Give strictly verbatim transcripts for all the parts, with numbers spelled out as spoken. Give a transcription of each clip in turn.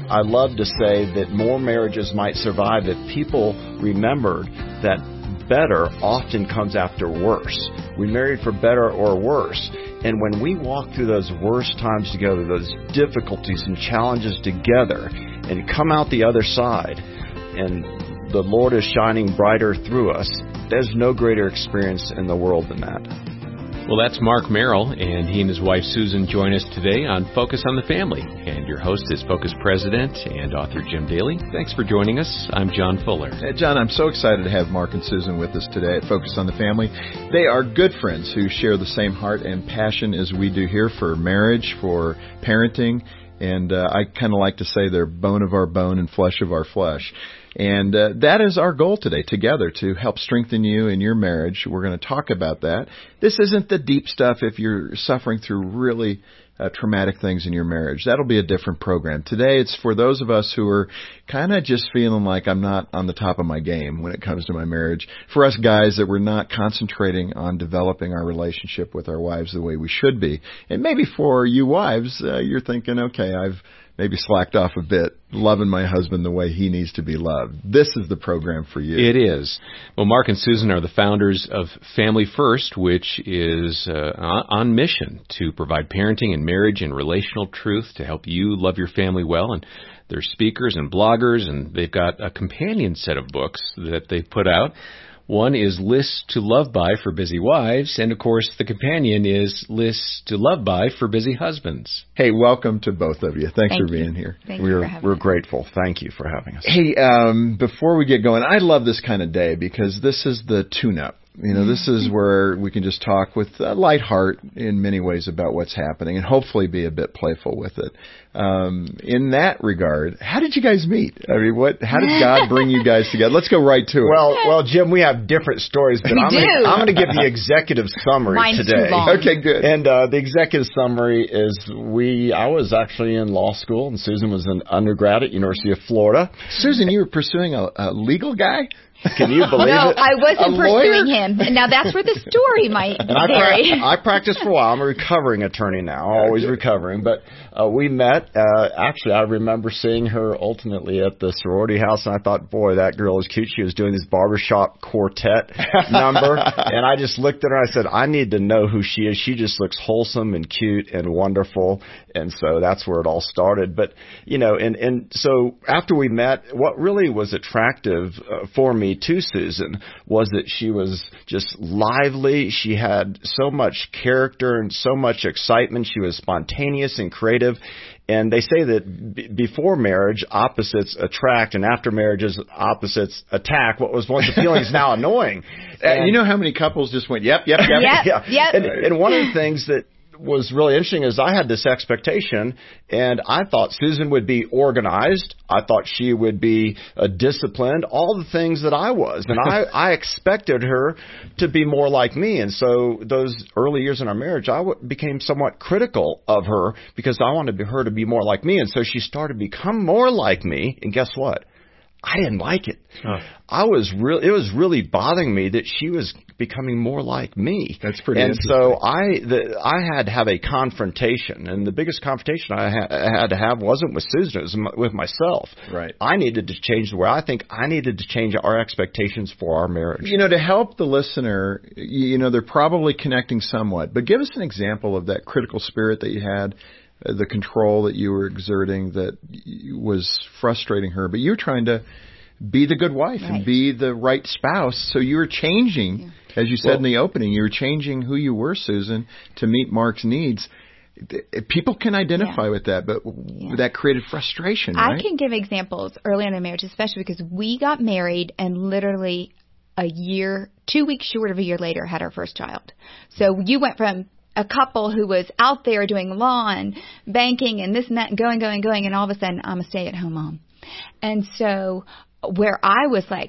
I love to say that more marriages might survive if people remembered that better often comes after worse. We married for better or worse. And when we walk through those worst times together, those difficulties and challenges together, and come out the other side, and the Lord is shining brighter through us, there's no greater experience in the world than that. Well, that's Mark Merrill, and he and his wife Susan join us today on Focus on the Family. And your host is Focus President and author Jim Daly. Thanks for joining us. I'm John Fuller. Hey, John, I'm so excited to have Mark and Susan with us today at Focus on the Family. They are good friends who share the same heart and passion as we do here for marriage, for parenting, and uh, I kind of like to say they're bone of our bone and flesh of our flesh. And uh, that is our goal today, together, to help strengthen you in your marriage. We're going to talk about that. This isn't the deep stuff if you're suffering through really uh, traumatic things in your marriage. That'll be a different program. Today, it's for those of us who are kind of just feeling like I'm not on the top of my game when it comes to my marriage. For us guys that we're not concentrating on developing our relationship with our wives the way we should be. And maybe for you wives, uh, you're thinking, okay, I've maybe slacked off a bit, loving my husband the way he needs to be loved. This is the program for you. It is. Well, Mark and Susan are the founders of Family First, which is uh, on mission to provide parenting and marriage and relational truth to help you love your family well. And they're speakers and bloggers, and they've got a companion set of books that they've put out. One is Lists to Love By for Busy Wives, and of course the companion is Lists to Love By for Busy Husbands. Hey, welcome to both of you. Thanks Thank for you. being here. Thank we're you for having we're us. grateful. Thank you for having us. Hey, um, before we get going, I love this kind of day because this is the tune-up. You know, this is where we can just talk with a light heart in many ways about what's happening and hopefully be a bit playful with it. Um, in that regard, how did you guys meet? I mean, what? How did God bring you guys together? Let's go right to it. Well, well, Jim, we have different stories, but We I'm do. gonna, I'm going to give the executive summary Mine's today. too long. Okay, good. And uh, the executive summary is we. I was actually in law school, and Susan was an undergrad at University of Florida. Susan, you were pursuing a, a legal guy? Can you believe No, it? I wasn't A lawyer? pursuing him. Now that's where the story might And I, vary. pra- I practiced for a while. I'm a recovering attorney now, always recovering. But uh, we met. Uh, actually, I remember seeing her ultimately at the sorority house, and I thought, boy, that girl is cute. She was doing this barbershop quartet number, and I just looked at her and I said, I need to know who she is. She just looks wholesome and cute and wonderful. And so that's where it all started. But, you know, and, and so after we met, what really was attractive uh, for me to Susan was that she was just lively. She had so much character and so much excitement. She was spontaneous and creative. And they say that b- before marriage, opposites attract, and after marriages, opposites attack. What was once appealing is now annoying. Uh, you know how many couples just went, yep, yep, yep. Yep. Yeah. Yep. And, and one of the things that was really interesting is I had this expectation, and I thought Susan would be organized. I thought she would be uh, disciplined, all the things that I was. And I, I expected her to be more like me. And so those early years in our marriage, I w- became somewhat critical of her because I wanted her to be more like me. And so she started to become more like me. And guess what? I didn't like it. Huh. I was real. It was really bothering me that she was becoming more like me. That's pretty And interesting. so I, the, I had to have a confrontation, and the biggest confrontation I, ha- I had to have wasn't with Susan; it was m- with myself. Right. I needed to change the way I think. I needed to change our expectations for our marriage. You know, to help the listener, you you know, they're probably connecting somewhat, but give us an example of that critical spirit that you had, uh, the control that you were exerting that y- was frustrating her, but you were trying to be the good wife and Right. be the right spouse. So you were changing, as you said Well- in the opening, you were changing who you were, Susan, to meet Mark's needs. Th- People can identify Yeah. with that, but Yeah. that created frustration, right? I can give examples early on in marriage, especially because we got married and literally a year, two weeks short of a year later, had our first child. So you went from a couple who was out there doing law and banking and this and that and going, going, going, and all of a sudden I'm a stay-at-home mom. And so where I was like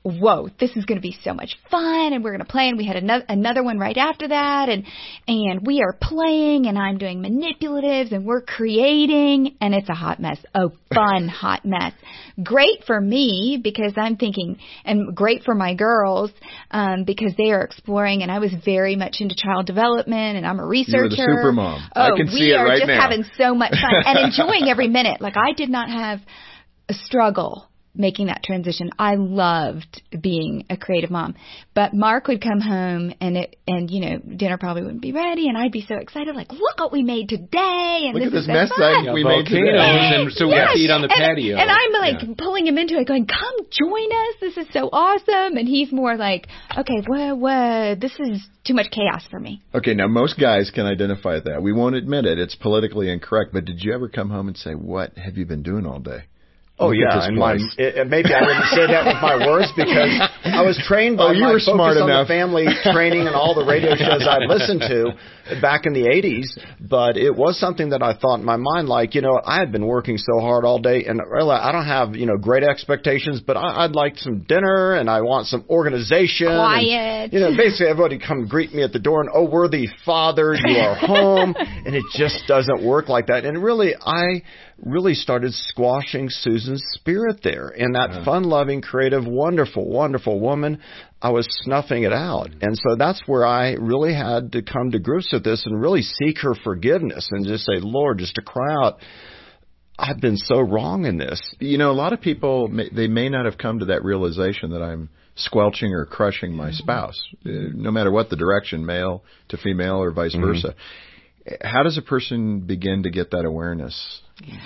whoa, this is going to be so much fun, and we're going to play. And we had another another one right after that, and and we are playing, and I'm doing manipulatives, and we're creating, and it's a hot mess. Oh, fun hot mess. Great for me because I'm thinking, and great for my girls um, because they are exploring, and I was very much into child development, and I'm a researcher. You're the super mom. Oh, I can we see it are right just now. having so much fun and enjoying every minute. Like I did not have a struggle making that transition. I loved being a creative mom. But Mark would come home and it, and you know, dinner probably wouldn't be ready, and I'd be so excited, like, look what we made today, and Look this at this is so mess fun. that we made today. And so we have to eat on the and, patio. And I'm like Yeah. pulling him into it, going, come join us. This is so awesome. And he's more like, okay, what, what, this is too much chaos for me. Okay, now most guys can identify that. We won't admit it. It's politically incorrect. But did you ever come home and say, what have you been doing all day? Oh Look at yeah, this and my, place. it, maybe I didn't say that with my words because I was trained by Oh, you my were focus smart on enough. the family training and all the radio shows I listened to back in the eighties. But it was something that I thought in my mind, like, you know, I had been working so hard all day, and really I don't have, you know, great expectations, but I, I'd like some dinner and I want some organization. Quiet. And, you know, basically everybody come greet me at the door and, oh, worthy Father, you are home, and it just doesn't work like that. And really, I really started squashing Susan's spirit there. And that Yeah. fun-loving, creative, wonderful, wonderful woman, I was snuffing it out. And so that's where I really had to come to grips with this and really seek her forgiveness and just say, Lord, just to cry out, I've been so wrong in this. You know, a lot of people, may, they may not have come to that realization that I'm squelching or crushing my spouse, uh, no matter what the direction, male to female or vice Mm-hmm. versa. How does a person begin to get that awareness?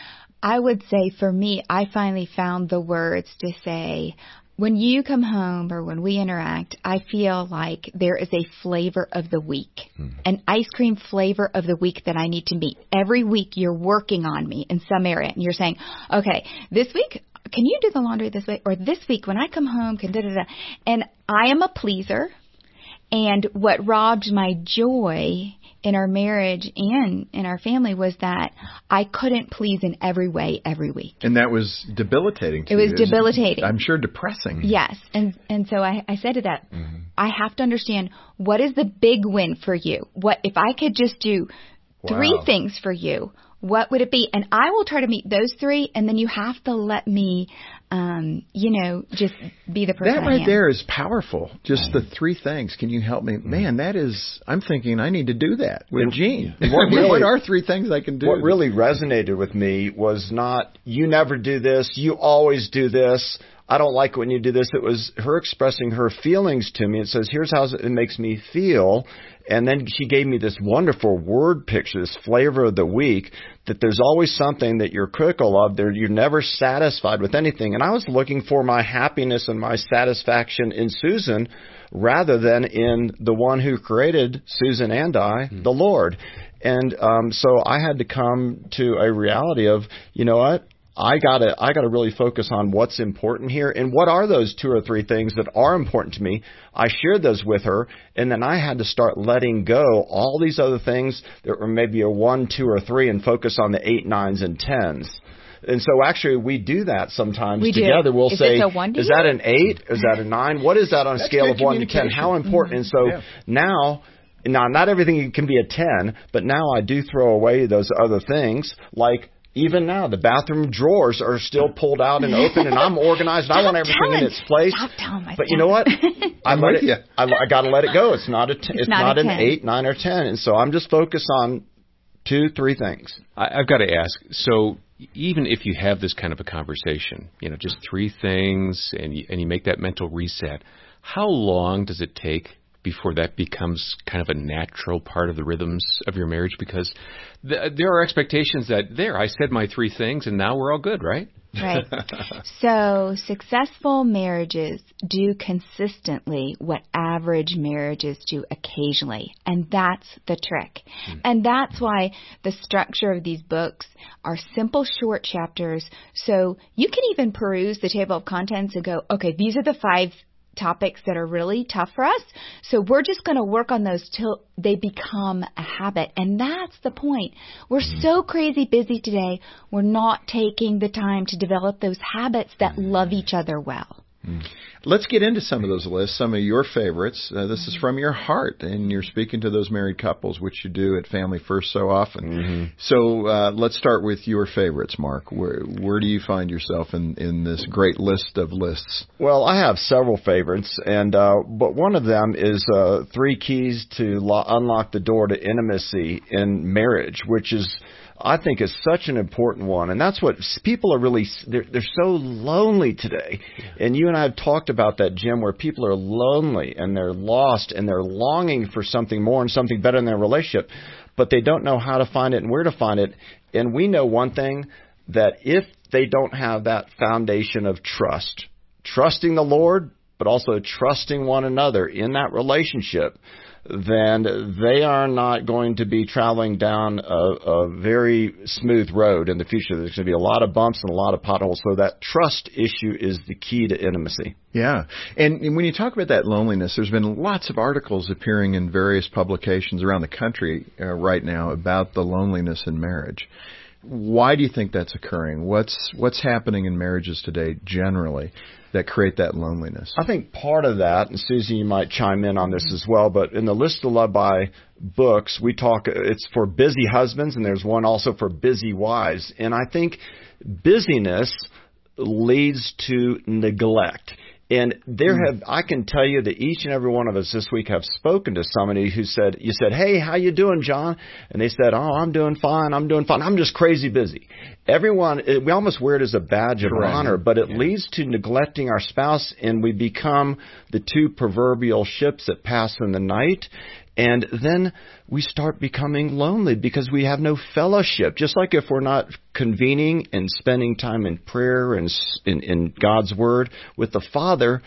I would say for me, I finally found the words to say, when you come home or when we interact, I feel like there is a flavor of the week, mm-hmm. an ice cream flavor of the week that I need to meet. Every week you're working on me in some area and you're saying, okay, this week, can you do the laundry this way? Or this week when I come home, can da da da. And I am a pleaser. And what robbed my joy in our marriage and in our family was that I couldn't please in every way every week. And that was debilitating to It was you. debilitating. I'm sure depressing. Yes. And and so I, I said to that, mm-hmm. I have to understand, what is the big win for you? What if I could just do three Wow. things for you? What would it be? And I will try to meet those three, and then you have to let me, um, you know, just be the person That I right am. there is powerful. Just the three things. Can you help me? Man, that is, I'm thinking I need to do that with And Gene. what What, really- what are three things I can do? What really resonated with me was not, you never do this, you always do this, I don't like it when you do this. It was her expressing her feelings to me. It says, here's how it makes me feel. And then she gave me this wonderful word picture, this flavor of the week, that there's always something that you're critical of. There, you're never satisfied with anything. And I was looking for my happiness and my satisfaction in Susan rather than in the one who created Susan and I, mm-hmm. the Lord. And um, so I had to come to a reality of, you know what? I gotta, I gotta really focus on what's important here and what are those two or three things that are important to me. I shared those with her, and then I had to start letting go all these other things that were maybe a one, two, or three, and focus on the eight, nines, and tens. And so actually we do that sometimes we together. Do. We'll is say, a one to is you? that an eight? Is that a nine? What is that on a That's scale good of one to ten? How important? communication. And so Yeah. now. Now, not everything can be a ten, but now I do throw away those other things, like even now, the bathroom drawers are still pulled out and open, and I'm organized, and I want everything telling, in its place. Stop telling my But you know what? I I'm let with it, you. I, I got to let it go. It's not a t- it's, It's not not a an ten. eight, nine, or ten, and so I'm just focused on two, three things. I, I've got to ask. So even if you have this kind of a conversation, you know, just three things, and you, and you make that mental reset, how long does it take before that becomes kind of a natural part of the rhythms of your marriage? Because th- there are expectations that, there, I said my three things, and now we're all good, right? Right. So successful marriages do consistently what average marriages do occasionally. And that's the trick. Mm. And that's why the structure of these books are simple, short chapters. So you can even peruse the table of contents and go, okay, these are the five topics that are really tough for us. So we're just going to work on those till they become a habit. And that's the point. We're mm-hmm. so crazy busy today. We're not taking the time to develop those habits that love each other well. Mm. Let's get into some of those lists, some of your favorites. Uh, this is from your heart, and you're speaking to those married couples, which you do at Family First so often. Mm-hmm. So uh, let's start with your favorites, Mark. Where where do you find yourself in, in this great list of lists? Well, I have several favorites, and uh, but one of them is uh, three keys to lo- unlock the door to intimacy in marriage, which is, I think, is such an important one. And that's what people are really, they're, they're so lonely today. And you and I have talked about that, Jim, where people are lonely and they're lost and they're longing for something more and something better in their relationship, but they don't know how to find it and where to find it. And we know one thing, that if they don't have that foundation of trust, trusting the Lord, but also trusting one another in that relationship, then they are not going to be traveling down a, a very smooth road in the future. There's going to be a lot of bumps and a lot of potholes. So that trust issue is the key to intimacy. Yeah. And, and when you talk about that loneliness, there's been lots of articles appearing in various publications around the country uh, right now about the loneliness in marriage. Why do you think that's occurring? What's what's happening in marriages today generally that create that loneliness? I think part of that, and Susie, you might chime in on this as well, but in the List to Love by books, we talk, it's for busy husbands, and there's one also for busy wives. And I think busyness leads to neglect. And there have, I can tell you that each and every one of us this week have spoken to somebody who said, you said, hey, how you doing, John? And they said, oh, I'm doing fine. I'm doing fine. I'm just crazy busy. Everyone, we almost wear it as a badge of Correct. honor, but it Yeah. leads to neglecting our spouse, and we become the two proverbial ships that pass in the night. And then we start becoming lonely because we have no fellowship. Just like if we're not convening and spending time in prayer and in, in God's Word with the Father,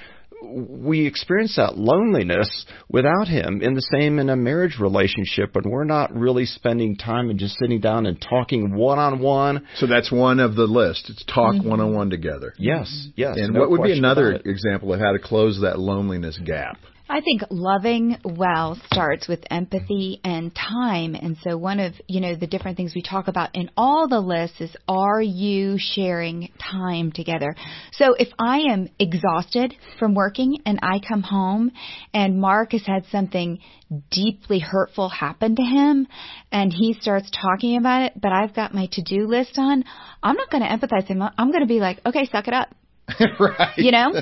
we experience that loneliness without Him. And the same in a marriage relationship, when we're not really spending time and just sitting down and talking one-on-one. So that's one of the list. It's talk Mm-hmm. one-on-one together. Yes, yes. And no what would be question another about it. example of how to close that loneliness gap? I think loving well starts with empathy and time. And so one of, you know, the different things we talk about in all the lists is, are you sharing time together? So if I am exhausted from working and I come home and Mark has had something deeply hurtful happen to him and he starts talking about it, but I've got my to-do list on, I'm not going to empathize with him. I'm going to be like, okay, suck it up. Right. You know?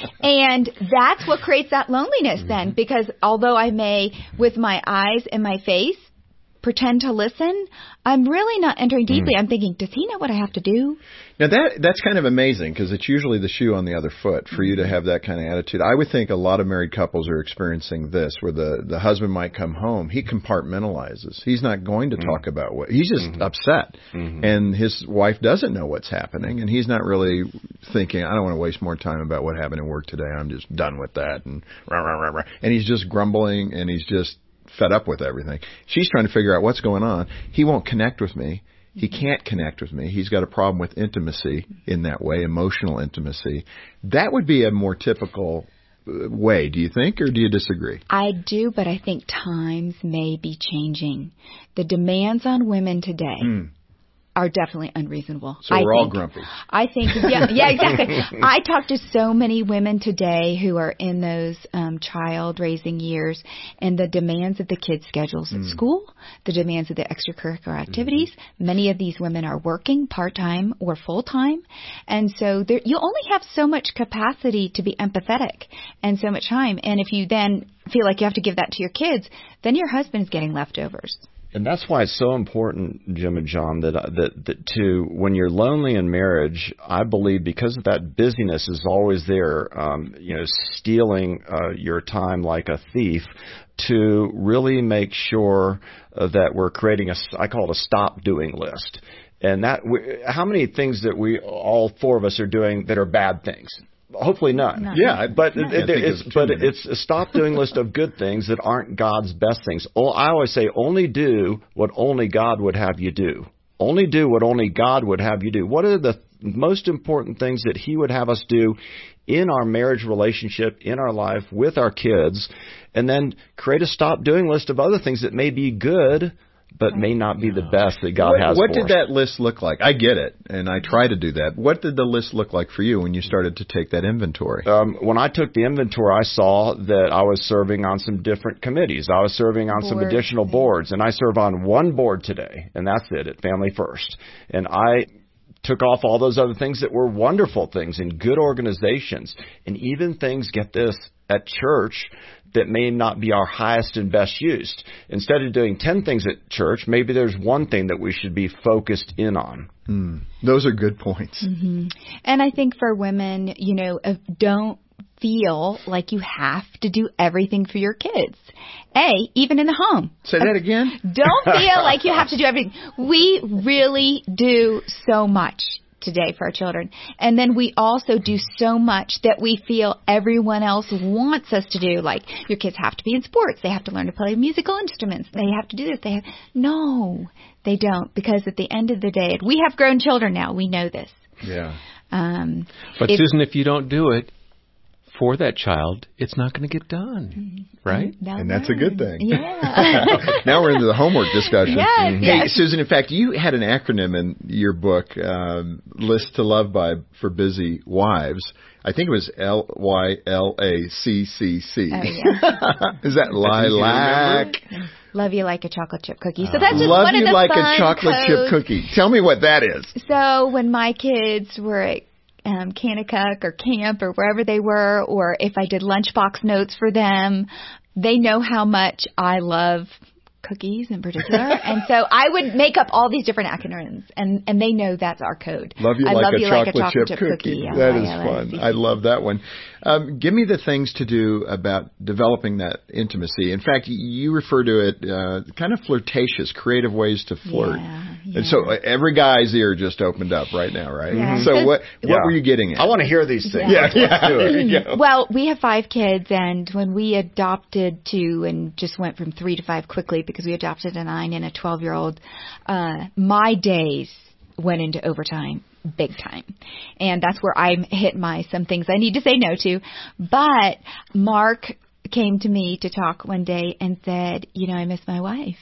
And that's what creates that loneliness then, because although I may, with my eyes and my face, pretend to listen, I'm really not entering deeply. Mm. I'm thinking, does he know what I have to do? Now, that that's kind of amazing, because it's usually the shoe on the other foot for you to have that kind of attitude. I would think a lot of married couples are experiencing this, where the, the husband might come home. He compartmentalizes. He's not going to mm. talk about what, he's just mm-hmm. upset. Mm-hmm. And his wife doesn't know what's happening, and he's not really thinking, I don't want to waste more time about what happened at work today. I'm just done with that. And rah, rah, rah, rah. And he's just grumbling, and he's just fed up with everything. She's trying to figure out what's going on. He won't connect with me. He can't connect with me. He's got a problem with intimacy in that way, emotional intimacy. That would be a more typical way, do you think, or do you disagree? I do, but I think times may be changing. The demands on women today mm. are definitely unreasonable. So I we're think. all grumpy. I think, yeah, yeah, exactly. I talk to so many women today who are in those um, child-raising years, and the demands of the kids' schedules mm. at school, the demands of the extracurricular activities. Mm-hmm. Many of these women are working part-time or full-time, and so there, you only have so much capacity to be empathetic and so much time. And if you then feel like you have to give that to your kids, then your husband's getting leftovers. And that's why it's so important, Jim and John, that, that that to when you're lonely in marriage, I believe because of that busyness is always there, um, you know, stealing uh, your time like a thief, to really make sure uh, that we're creating a, I call it a stop doing list. And that, we, how many things that we, all four of us are doing that are bad things? Hopefully none. none. Yeah, but no. it, it, it's but it's a stop doing list of good things that aren't God's best things. I always say, only do what only God would have you do. Only do what only God would have you do. What are the most important things that He would have us do in our marriage relationship, in our life, with our kids, and then create a stop doing list of other things that may be good, but may not be the best that God what, has what for did us. that list look like? I get it, and I try to do that. What did the list look like for you when you started to take that inventory? Um, when I took the inventory, I saw that I was serving on some different committees. I was serving on some Boards. additional boards, and I serve on one board today, and that's it, at Family First. And I took off all those other things that were wonderful things in good organizations, and even things, get this, at church that may not be our highest and best used. Instead of doing ten things at church, maybe there's one thing that we should be focused in on. Hmm. Those are good points. Mm-hmm. And I think for women, you know, uh, don't feel like you have to do everything for your kids. A, even in the home. Say that again? Don't feel like you have to do everything. We really do so much today for our children. And then we also do so much that we feel everyone else wants us to do. Like, your kids have to be in sports. They have to learn to play musical instruments. They have to do this. They have No, they don't. Because at the end of the day, we have grown children now. We know this. Yeah. Um, But if, Susan, if you don't do it for that child, it's not going to get done, right? And that's a good thing. Yeah. Now we're into the homework discussion. Yes, Hey, yes. Susan, in fact, you had an acronym in your book, um, List to Love by for Busy Wives. I think it was L Y L A C C C. Oh, yeah. Is that lilac? Love you like a chocolate chip cookie. So that's just Love one you of the like fun a chocolate codes. chip cookie. Tell me what that is. So when my kids were at um, Kanakuk or camp or wherever they were, or if I did lunchbox notes for them, they know how much I love cookies in particular. And so I would make up all these different acronyms, and, and they know that's our code. Love you, I like, love a, you chocolate like a chocolate chip, chip cookie. cookie. That is L I L A C C. fun. I love that one. Um, give me the things to do about developing that intimacy. In fact, you refer to it uh, kind of flirtatious, creative ways to flirt. Yeah, yeah. And so uh, every guy's ear just opened up right now, right? Yeah. So what what Yeah. were you getting at? I want to hear these things. Yeah, Let's yeah. do it. There you go. Well, we have five kids, and when we adopted two and just went from three to five quickly because we adopted a nine and a twelve-year-old, uh, my days went into overtime big time. And that's where I hit my some things I need to say no to. But Mark came to me to talk one day and said, you know, I miss my wife.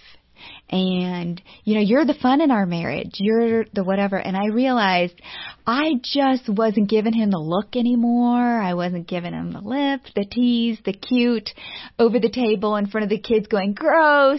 And, you know, you're the fun in our marriage. You're the whatever. And I realized I just wasn't giving him the look anymore. I wasn't giving him the lip, the tease, the cute, over the table in front of the kids going, gross.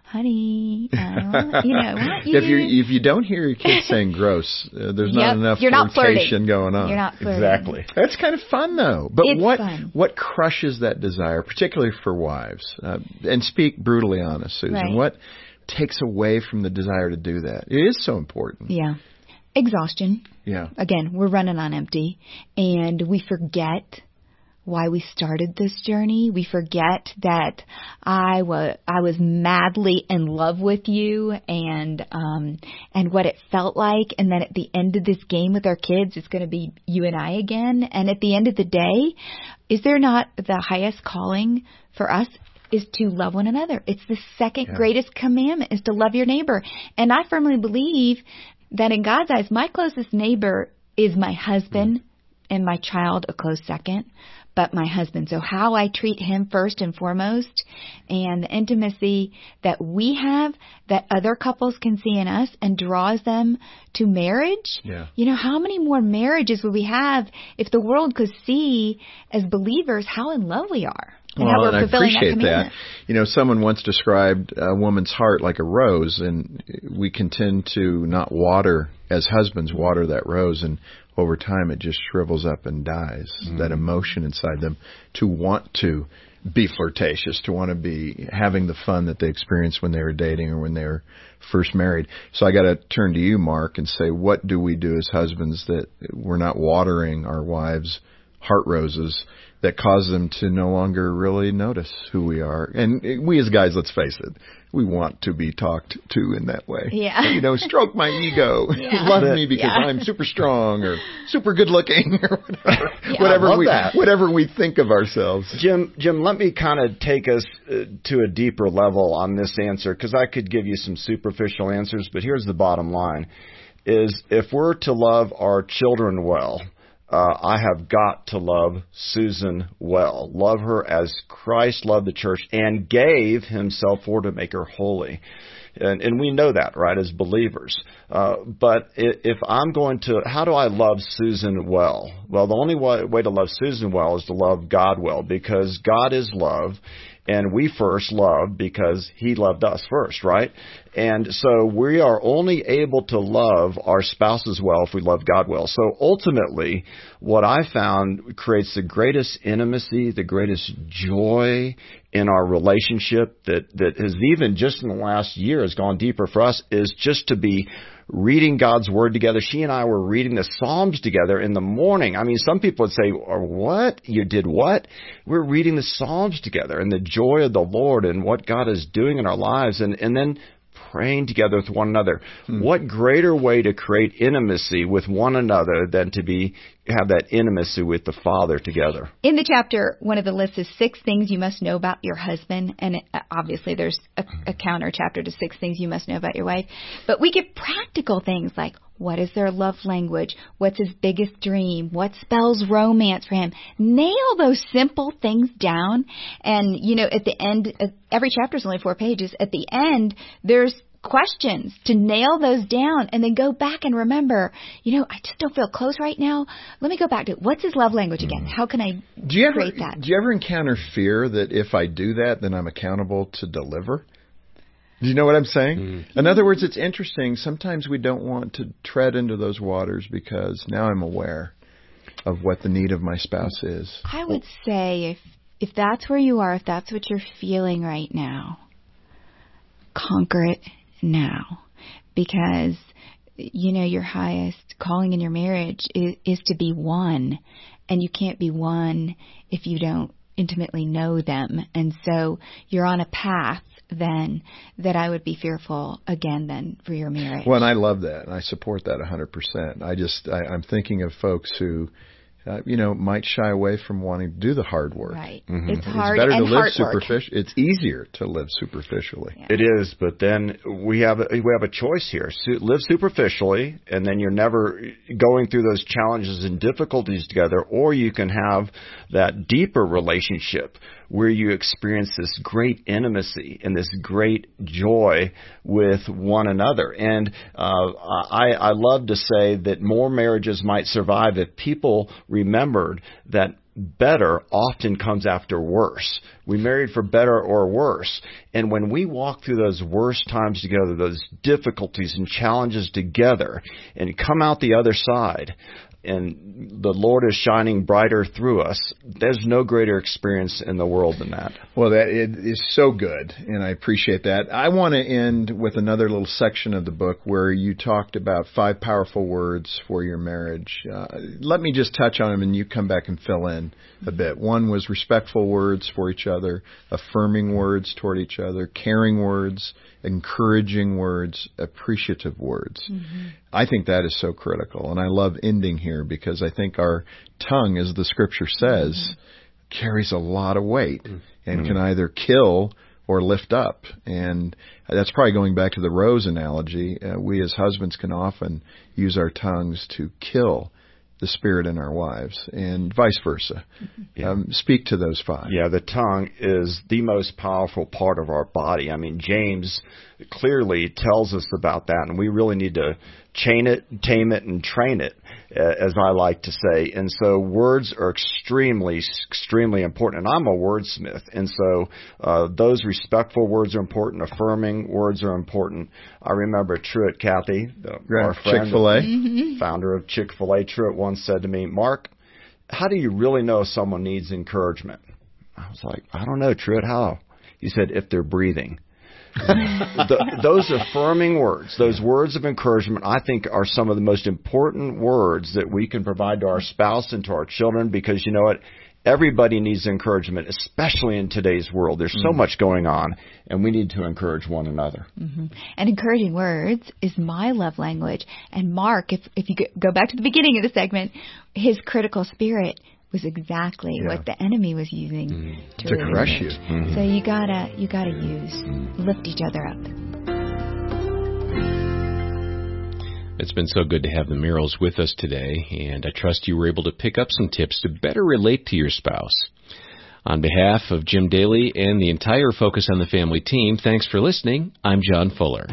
Honey, I want, you know, I want you. If you if you don't hear your kids saying gross, uh, there's not Yep, enough you're not flirtation flirting. going on. You're not flirting. Exactly. That's kind of fun, though. But It's what fun. what crushes that desire, particularly for wives? Uh, and speak brutally honest, Susan. Right. What takes away from the desire to do that? It is so important. Yeah. Exhaustion. Yeah. Again, we're running on empty, and we forget why we started this journey. We forget that I was I was madly in love with you, and um and what it felt like, and then at the end of this game with our kids, it's going to be you and I again. And at the end of the day, is there not the highest calling for us is to love one another? It's the second Yeah. greatest commandment, is to love your neighbor. And I firmly believe that in God's eyes, my closest neighbor is my husband, and my child a close second, but my husband. So how I treat him first and foremost, and the intimacy that we have that other couples can see in us and draws them to marriage. Yeah. You know, how many more marriages would we have if the world could see as believers how in love we are? And how Well, we're and I fulfilling appreciate that that. commandment. You know, someone once described a woman's heart like a rose, and we can tend to not water, as husbands, water that rose, and over time it just shrivels up and dies. Mm-hmm. That emotion inside them to want to be flirtatious, to want to be having the fun that they experienced when they were dating or when they were first married. So I got to turn to you, Mark, and say, what do we do as husbands that we're not watering our wives' heart roses that cause them to no longer really notice who we are? And we as guys, let's face it, we want to be talked to in that way. Yeah. You know, stroke my ego. Yeah. Love me because Yeah. I'm super strong or super good looking or whatever. Yeah. Whatever I love we that. whatever we think of ourselves. Jim, Jim, let me kind of take us uh, to a deeper level on this answer, because I could give you some superficial answers, but here's the bottom line, is if we're to love our children well, uh, I have got to love Susan well. Love her as Christ loved the church and gave himself for to make her holy. And, and we know that, right, as believers. Uh, but if I'm going to, how do I love Susan well? Well, the only way, way to love Susan well is to love God well, because God is love. And we first love because He loved us first, right? And so we are only able to love our spouses well if we love God well. So ultimately, what I found creates the greatest intimacy, the greatest joy in our relationship that, that has even just in the last year has gone deeper for us, is just to be reading God's Word together. She and I were reading the Psalms together in the morning. I mean, some people would say, oh, what? You did what? We're reading the Psalms together and the joy of the Lord and what God is doing in our lives, and, and then praying together with one another. Hmm. What greater way to create intimacy with one another than to be have that intimacy with the Father together? In the chapter, one of the lists is six things you must know about your husband. And it, obviously there's a, a counter chapter to six things you must know about your wife. But we get practical things like, what is their love language? What's his biggest dream? What spells romance for him? Nail those simple things down. And, you know, at the end, every chapter is only four pages. At the end, there's questions to nail those down, and then go back and remember, you know, I just don't feel close right now. Let me go back to, what's his love language again? How can I do you create ever, that? Do you ever encounter fear that if I do that, then I'm accountable to deliver? Do you know what I'm saying? Mm-hmm. In other words, it's interesting. Sometimes we don't want to tread into those waters because now I'm aware of what the need of my spouse is. I would say if if that's where you are, if that's what you're feeling right now, conquer it now. Because, you know, your highest calling in your marriage is, is to be one. And you can't be one if you don't intimately know them. And so you're on a path then that I would be fearful again then for your marriage. Well, and I love that. And I support that one hundred percent. I just, I, I'm thinking of folks who, uh, you know, might shy away from wanting to do the hard work. Right. Mm-hmm. It's hard it's better and to live hard superficial. It's easier to live superficially. Yeah. It is, but then we have a, we have a choice here. So live superficially, and then you're never going through those challenges and difficulties together, or you can have that deeper relationship where you experience this great intimacy and this great joy with one another. And uh, I, I love to say that more marriages might survive if people remembered that better often comes after worse. We married for better or worse. And when we walk through those worst times together, those difficulties and challenges together, and come out the other side, and the Lord is shining brighter through us, there's no greater experience in the world than that. Well, that it is so good, and I appreciate that. I want to end with another little section of the book where you talked about five powerful words for your marriage. Uh, let me just touch on them, and you come back and fill in a bit. One was respectful words for each other, affirming words toward each other, caring words, encouraging words, appreciative words. Mm-hmm. I think that is so critical, and I love ending here because I think our tongue, as the Scripture says, mm-hmm. carries a lot of weight and mm-hmm. can either kill or lift up. And that's probably going back to the rose analogy. Uh, we as husbands can often use our tongues to kill the spirit in our wives, and vice versa. Yeah. Um, speak to those five. Yeah, the tongue is the most powerful part of our body. I mean, James clearly tells us about that, and we really need to chain it, tame it, and train it, as I like to say. And so words are extremely, extremely important. And I'm a wordsmith, and so uh, those respectful words are important. Affirming words are important. I remember Truett Cathy, the, right. our friend, Chick-fil-A. Mm-hmm. founder of Chick-fil-A. Truett once said to me, "Mark, how do you really know if someone needs encouragement?" I was like, "I don't know, Truett, how?" He said, "If they're breathing." the, those affirming words, those words of encouragement, I think are some of the most important words that we can provide to our spouse and to our children, because you know what? Everybody needs encouragement, especially in today's world. There's so mm-hmm. much going on, and we need to encourage one another. Mm-hmm. And encouraging words is my love language. And Mark, if, if you go back to the beginning of the segment, his critical spirit was exactly yeah. what the enemy was using mm-hmm. to, to really crush you. Mm-hmm. So you gotta you gotta use lift each other up. It's been so good to have the Merrills with us today, and I trust you were able to pick up some tips to better relate to your spouse. On behalf of Jim Daly and the entire Focus on the Family team, thanks for listening. I'm John Fuller.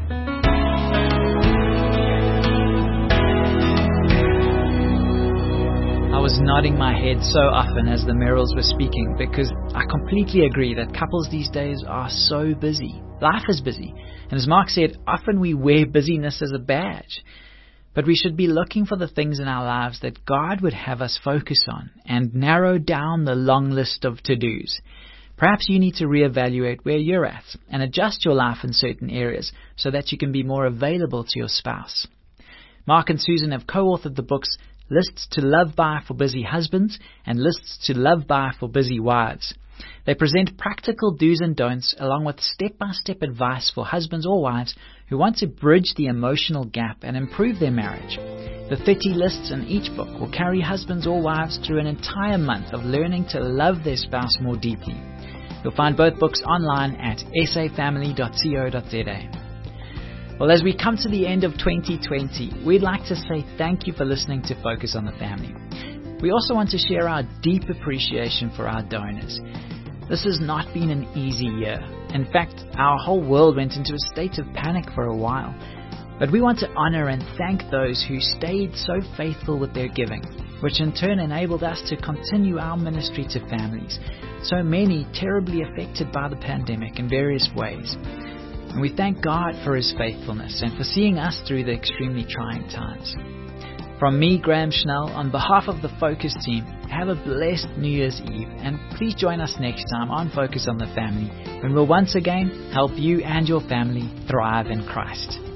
I was nodding my head so often as the Merrills were speaking because I completely agree that couples these days are so busy. Life is busy. And as Mark said, often we wear busyness as a badge. But we should be looking for the things in our lives that God would have us focus on and narrow down the long list of to-dos. Perhaps you need to reevaluate where you're at and adjust your life in certain areas so that you can be more available to your spouse. Mark and Susan have co-authored the books Lists to Love By for Busy Husbands and Lists to Love By for Busy Wives. They present practical do's and don'ts along with step-by-step advice for husbands or wives who want to bridge the emotional gap and improve their marriage. The thirty lists in each book will carry husbands or wives through an entire month of learning to love their spouse more deeply. You'll find both books online at s a family dot co dot z a. Well, as we come to the end of twenty twenty, we'd like to say thank you for listening to Focus on the Family. We also want to share our deep appreciation for our donors. This has not been an easy year. In fact, our whole world went into a state of panic for a while. But we want to honor and thank those who stayed so faithful with their giving, which in turn enabled us to continue our ministry to families, so many terribly affected by the pandemic in various ways. And we thank God for His faithfulness and for seeing us through the extremely trying times. From me, Graham Schnell, on behalf of the Focus team, have a blessed New Year's Eve, and please join us next time on Focus on the Family, when we'll once again help you and your family thrive in Christ.